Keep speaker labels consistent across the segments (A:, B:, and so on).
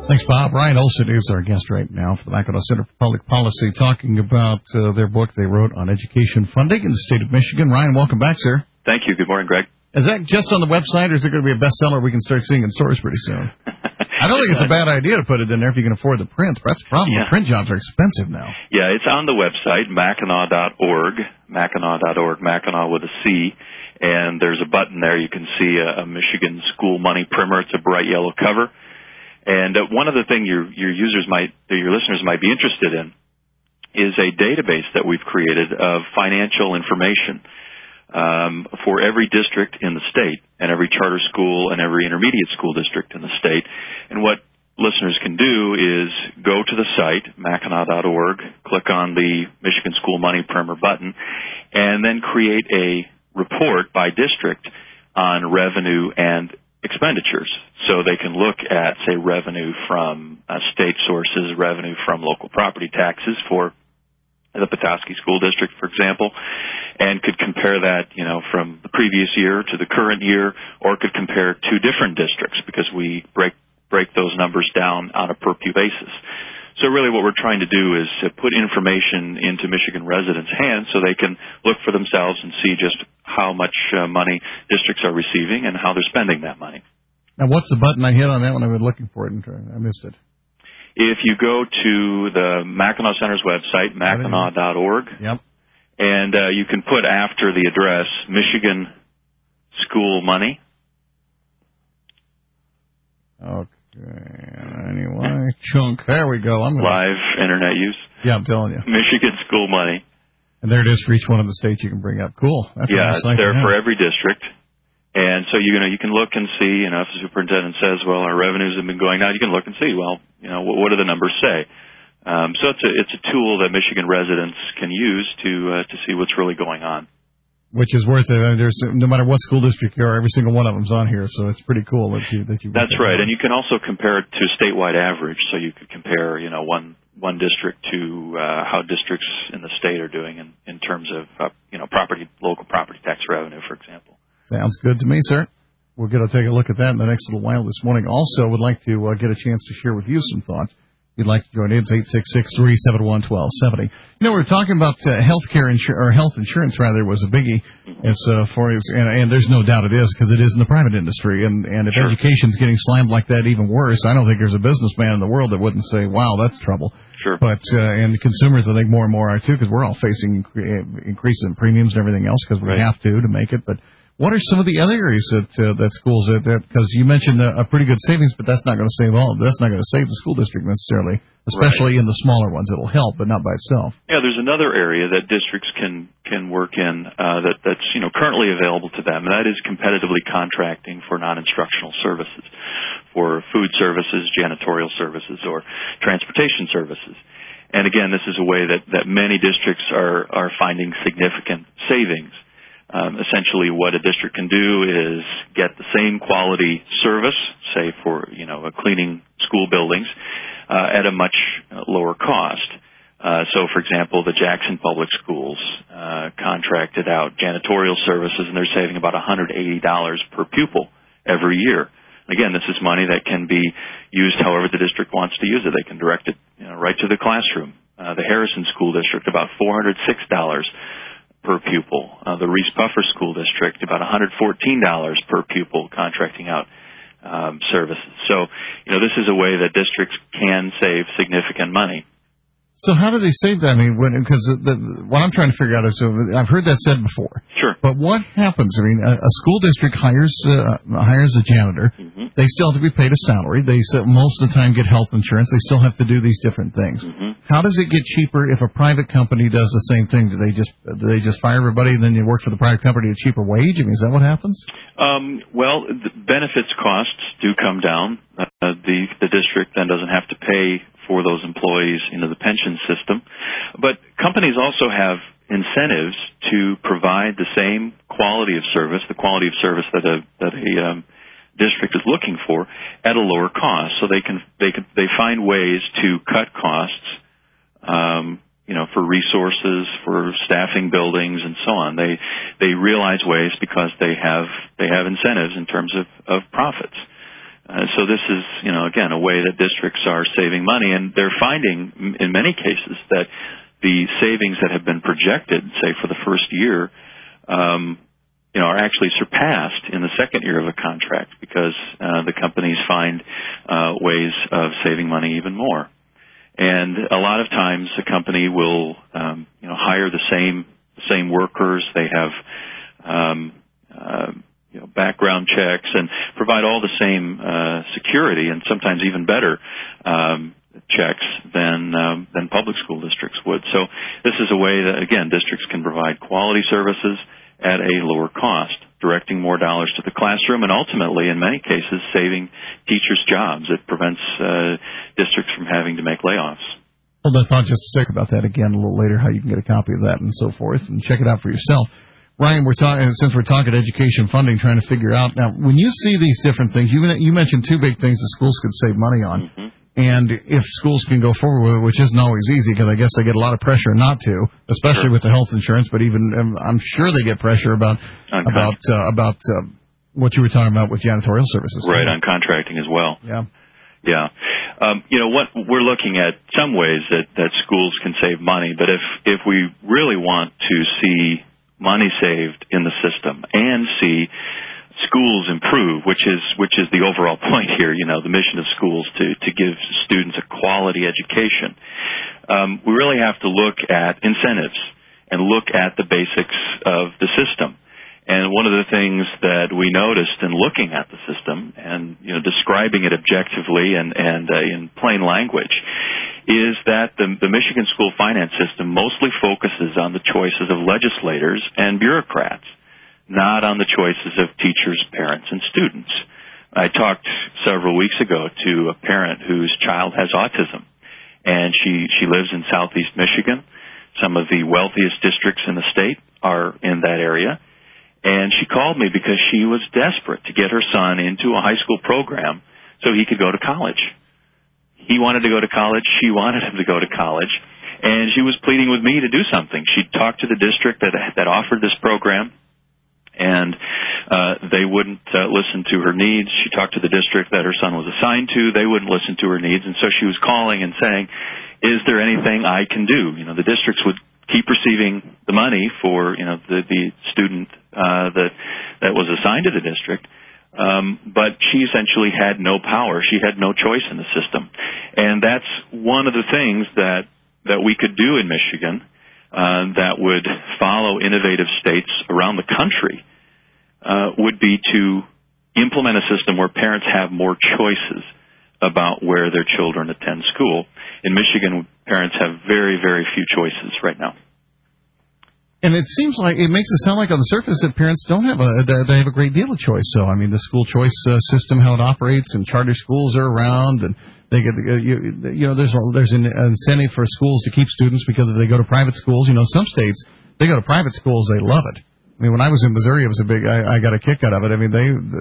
A: Thanks, Bob. Ryan Olson is our guest right now for the Mackinac Center for Public Policy, talking about their book they wrote on education funding in the state of Michigan. Ryan, welcome back, sir.
B: Thank you. Good morning, Greg.
A: Is that just on the website, or is it going to be a bestseller we can start seeing in stores pretty soon? I don't think it's a bad idea to put it in there if you can afford the print. That's the problem. Yeah. The print jobs are expensive now.
B: Yeah, it's on the website, Mackinac.org, Mackinac.org, Mackinac with a C. And there's a button there. You can see a Michigan school money primer. It's a bright yellow cover. And one of the things your listeners might be interested in is a database that we've created of financial information for every district in the state and every charter school and every intermediate school district in the state. And what listeners can do is go to the site, Mackinac.org, click on the Michigan School Money Primer button, and then create a report by district on revenue and expenditures. So they can look at, say, revenue from state sources, revenue from local property taxes for the Petoskey School District, for example, and could compare that, from the previous year to the current year, or could compare two different districts because we break those numbers down on a per-pew basis. So really what we're trying to do is to put information into Michigan residents' hands so they can look for themselves and see just how much money districts are receiving and how they're spending that money.
A: Now, what's the button I hit on that when I was looking for it? I missed it.
B: If you go to the Mackinac Center's website, Mackinac.org,
A: yep.
B: And you can put after the address Michigan School Money.
A: Okay, anyway, chunk. There we go.
B: Live internet use.
A: Yeah, I'm telling you.
B: Michigan School Money.
A: And there it is for each one of the states you can bring up. Cool. That's
B: it's there for every district. And so, you can look and see, if the superintendent says, well, our revenues have been going down, you can look and see, well, what do the numbers say? So it's a tool that Michigan residents can use to see what's really going on.
A: Which is worth it. There's no matter what school district you are, every single one of them's on here, so it's pretty cool that you.
B: That's right, and you can also compare it to statewide average. So you could compare, one district to how districts in the state are doing in terms of local property tax revenue, for example.
A: Sounds good to me, sir. We're going to take a look at that in the next little while this morning. Also, would like to get a chance to share with you some thoughts. If you'd like to join in, it's 866-371-1270. We're talking about health insurance, rather, was a biggie as far as, and there's no doubt it is, because it is in the private industry. And if
B: Sure.
A: Education's getting slammed like that, even worse, I don't think there's a businessman in the world that wouldn't say, wow, that's trouble.
B: Sure.
A: But, and the consumers, I think more and more are too, because we're all facing increases in premiums and everything else because we
B: Right.
A: have to make it. But what are some of the other areas that schools because you mentioned a pretty good savings, but that's not going to save That's not going to save the school district necessarily, especially in the smaller ones. It'll help, but not by itself.
B: Yeah, there's another area that districts can work in that's currently available to them, and that is competitively contracting for non-instructional services, for food services, janitorial services, or transportation services. And again, this is a way that many districts are finding significant savings. Essentially, what a district can do is get the same quality service, say for cleaning school buildings, at a much lower cost. So, for example, the Jackson Public Schools contracted out janitorial services, and they're saving about $180 per pupil every year. Again, this is money that can be used however the district wants to use it. They can direct it right to the classroom. The Harrison School District, about $406 per pupil. The Reese Puffer School District, about $114 per pupil contracting out services. So, this is a way that districts can save significant money.
A: So how do they save that? I mean, because what I'm trying to figure out is, I've heard that said before.
B: Sure.
A: But what happens? I mean, a school district hires a janitor.
B: Mm-hmm.
A: They still have to be paid a salary. They most of the time get health insurance. They still have to do these different things.
B: Mm-hmm.
A: How does it get cheaper if a private company does the same thing? Do they just fire everybody and then you work for the private company at a cheaper wage? I mean, is that what happens?
B: Well, the benefits costs do come down. The district then doesn't have to pay for those employees into the pension system. But companies also have incentives to provide the same quality of service, the quality of service that a district is looking for, at a lower cost. So they find ways to cut costs, for resources, for staffing buildings, and so on. They realize ways because they have incentives in terms of profits. So this is, again, a way that districts are saving money, and they're finding in many cases that the savings that have been projected, say for the first year, are actually surpassed in the second year of a contract because the companies find ways of saving money even more. And a lot of times the company will, hire the same workers. They have, background checks and provide all the same security and sometimes even better checks than public school districts would. So this is a way that, again, districts can provide quality services at a lower cost, directing more dollars to the classroom and ultimately, in many cases, saving teachers' jobs. It prevents districts from having to make layoffs.
A: Hold that thought just a sec about that again a little later, how you can get a copy of that and so forth, and check it out for yourself. Ryan, since we're talking education funding, trying to figure out, now, when you see these different things, you mentioned two big things that schools could save money on. Mm-hmm. And if schools can go forward with it, which isn't always easy, because I guess they get a lot of pressure not to, especially with the health insurance, but even I'm sure they get pressure about what you were talking about with janitorial services.
B: Right, on contracting as well.
A: Yeah.
B: Yeah. What we're looking at some ways that schools can save money, but if we really want to see money saved in the system and see schools improve, which is the overall point here, the mission of schools to give students a quality education, we really have to look at incentives and look at the basics of the system. And one of the things that we noticed in looking at the system and describing it objectively and in plain language is that the Michigan school finance system mostly focuses on the choices of legislators and bureaucrats, not on the choices of teachers, parents, and students. I talked several weeks ago to a parent whose child has autism, and she lives in southeast Michigan. Some of the wealthiest districts in the state are in that area. And she called me because she was desperate to get her son into a high school program so he could go to college. He wanted to go to college. She wanted him to go to college. And she was pleading with me to do something. She talked to the district that offered this program, and they wouldn't listen to her needs. She talked to the district that her son was assigned to. They wouldn't listen to her needs. And so she was calling and saying, is there anything I can do? The districts would keep receiving the money for, the student that was assigned to the district. But she essentially had no power. She had no choice in the system. And that's one of the things that we could do in Michigan that would follow innovative states around the country would be to implement a system where parents have more choices about where their children attend school. In Michigan, parents have very, very few choices right now.
A: And it seems like it makes it sound like on the surface that parents don't have they have a great deal of choice. So I mean, the school choice system, how it operates, and charter schools are around, and they get there's an incentive for schools to keep students because if they go to private schools, some states they go to private schools, they love it. I mean, when I was in Missouri, it was a big. I got a kick out of it. I mean,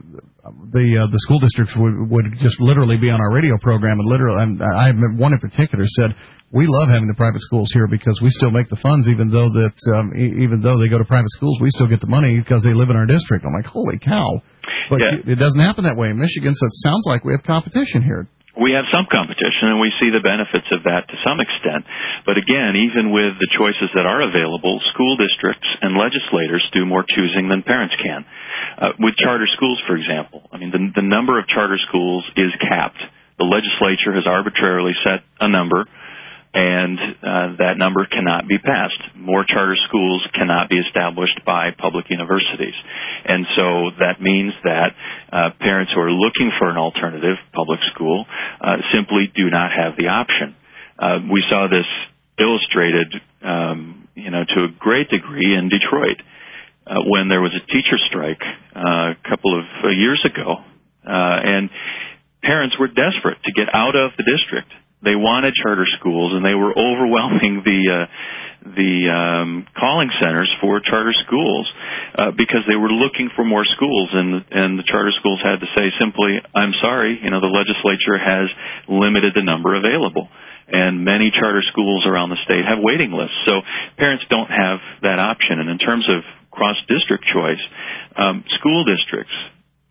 A: the school districts would just literally be on our radio program, and I one in particular said, we love having the private schools here because we still make the funds, even though they go to private schools, we still get the money because they live in our district. I'm like, holy cow! But It doesn't happen that way in Michigan, so it sounds like we have competition here.
B: We have some competition, and we see the benefits of that to some extent. But again, even with the choices that are available, school districts and legislators do more choosing than parents can. With charter schools, for example, I mean, the number of charter schools is capped. The legislature has arbitrarily set a number, and that number cannot be passed. More charter schools cannot be established by public universities. And so that means that parents who are looking for an alternative public school simply do not have the option. We saw this illustrated, to a great degree in Detroit when there was a teacher strike a couple of years ago. And parents were desperate to get out of the district. They wanted charter schools, and they were overwhelming the calling centers for charter schools because they were looking for more schools, and the charter schools had to say simply, I'm sorry, the legislature has limited the number available. And many charter schools around the state have waiting lists. So parents don't have that option. And in terms of cross-district choice, school districts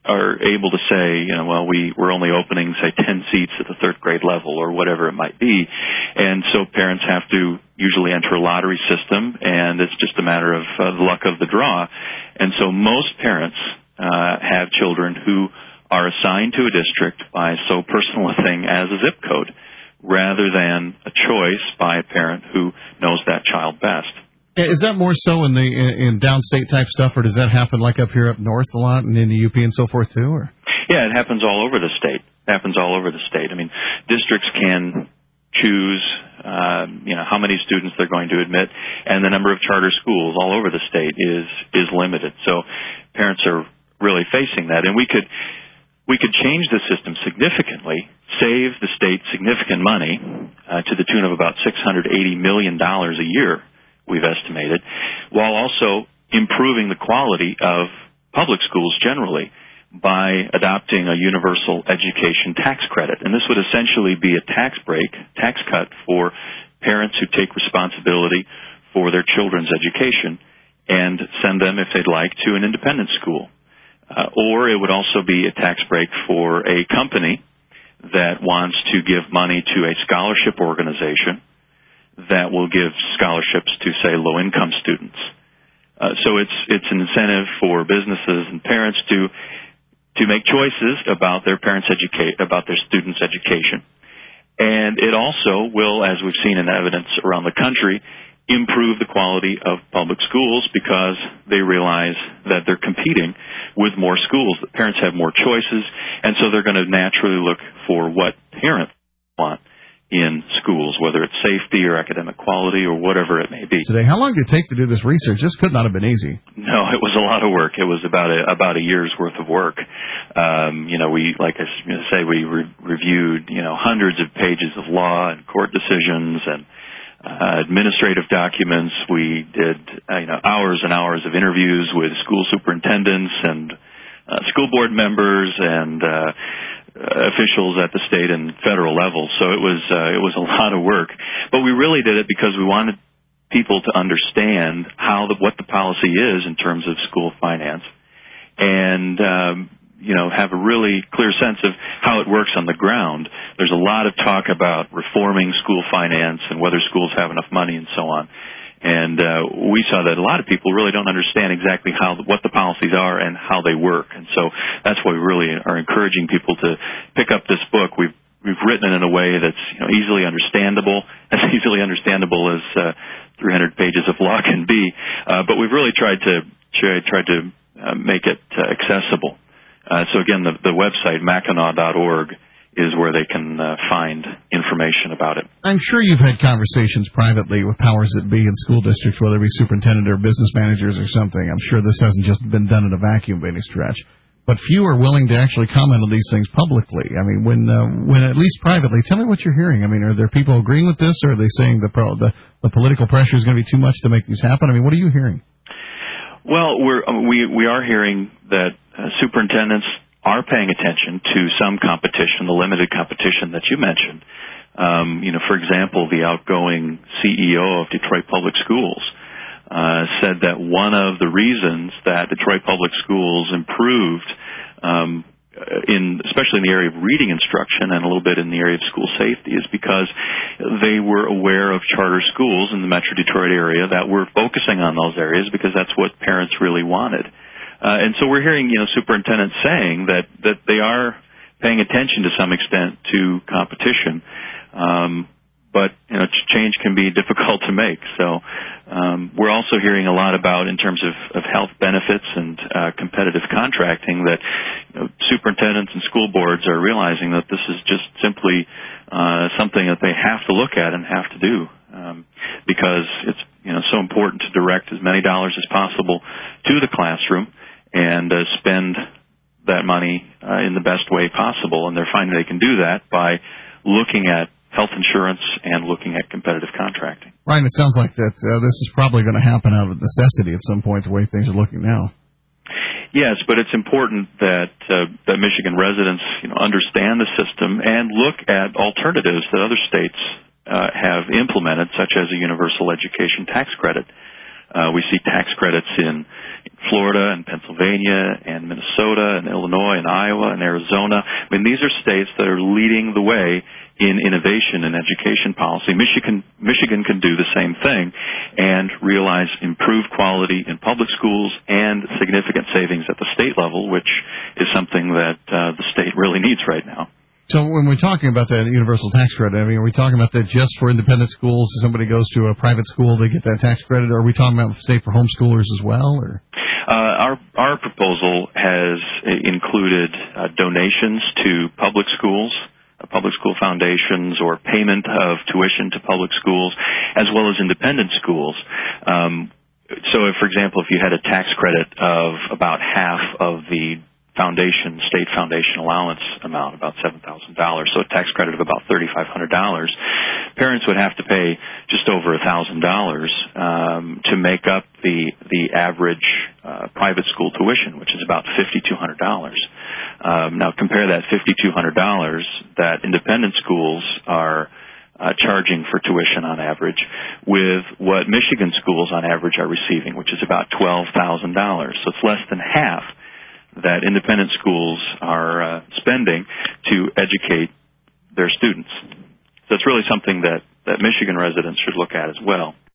B: are able to say, well, we're only opening, say, 10 seats at the third grade level or whatever it might be. And so parents have to usually enter a lottery system, and it's just a matter of the luck of the draw. And so most parents have children who are assigned to a district by so personal a thing as a zip code, rather than a choice by a parent who knows that child best.
A: Is that more so in downstate type stuff, or does that happen like up here up north a lot and in the UP and so forth too? Or?
B: Yeah, it happens all over the state. I mean, districts can choose, how many students they're going to admit, and the number of charter schools all over the state is limited. So parents are really facing that, and we could change the system significantly, save the state significant money to the tune of about $680 million a year, we've estimated, while also improving the quality of public schools generally by adopting a universal education tax credit. And this would essentially be a tax cut for parents who take responsibility for their children's education and send them, if they'd like, to an independent school. Or it would also be a tax break for a company that wants to give money to a scholarship organization that will give scholarships to, say, low-income students. So it's an incentive for businesses and parents to make choices about their students' education. And it also will, as we've seen in evidence around the country, improve the quality of public schools because they realize that they're competing with more schools. The parents have more choices, and so they're going to naturally look for what parents want in schools, whether it's safety or academic quality or whatever it may be.
A: Today, how long did it take to do this research? This could not have been easy.
B: No, it was a lot of work. It was about a year's worth of work. We reviewed hundreds of pages of law and court decisions and administrative documents. We did hours and hours of interviews with school superintendents and school board members and officials at the state and federal level. So it was a lot of work, but we really did it because we wanted people to understand what the policy is in terms of school finance, and have a really clear sense of how it works on the ground. There's a lot of talk about reforming school finance and whether schools have enough money and so on. And we saw that a lot of people really don't understand exactly what the policies are and how they work. And so that's why we really are encouraging people to pick up this book. We've written it in a way that's easily understandable, as 300 pages of law can be. But we've really tried to make it accessible. So again, the website Mackinac.org is where they can find information about it.
A: I'm sure you've had conversations privately with powers that be in school districts, whether it be superintendent or business managers or something. I'm sure this hasn't just been done in a vacuum by any stretch. But few are willing to actually comment on these things publicly. I mean, when at least privately, tell me what you're hearing. I mean, are there people agreeing with this, or are they saying the political pressure is going to be too much to make these happen? I mean, what are you hearing?
B: Well, we are hearing that superintendents are paying attention to some competition, the limited competition that you mentioned. For example, the outgoing CEO of Detroit Public Schools said that one of the reasons that Detroit Public Schools improved, especially in the area of reading instruction and a little bit in the area of school safety, is because they were aware of charter schools in the Metro Detroit area that were focusing on those areas because that's what parents really wanted. And so we're hearing, superintendents saying that they are paying attention to some extent to competition. But change can be difficult to make. So we're also hearing a lot about, in terms of health benefits and competitive contracting, that superintendents and school boards are realizing that this is just simply something that they have to look at and have to do, because it's so important to direct as many dollars as possible to the classroom and spend that money in the best way possible. And they're finding they can do that by looking at health insurance and looking at competitive contracting.
A: Ryan, it sounds like that this is probably going to happen out of necessity at some point, the way things are looking now.
B: Yes, but it's important that Michigan residents understand the system and look at alternatives that other states have implemented, such as a universal education tax credit. We see tax credits in Florida and Pennsylvania and Minnesota and Illinois and Iowa and Arizona. I mean, these are states that are leading the way in innovation and education policy. Michigan can do the same thing and realize improved quality in public schools and significant savings at the state level, which is something that the state really needs right now.
A: So when we're talking about that universal tax credit, I mean, are we talking about that just for independent schools? If somebody goes to a private school, they get that tax credit? Or are we talking about, say, for homeschoolers as well? Or
B: our proposal has included donations to public schools, public school foundations, or payment of tuition to public schools, as well as independent schools. So, for example, if you had a tax credit of about half of the state foundation allowance amount, about $7,000, so a tax credit of about $3,500, parents would have to pay just over $1,000 to make up the average private school tuition, which is about $5,200. Now compare that $5,200 that independent schools are charging for tuition on average with what Michigan schools on average are receiving, which is about $12,000. So it's less than half that independent schools are spending to educate their students. So it's really something that Michigan residents should look at as well.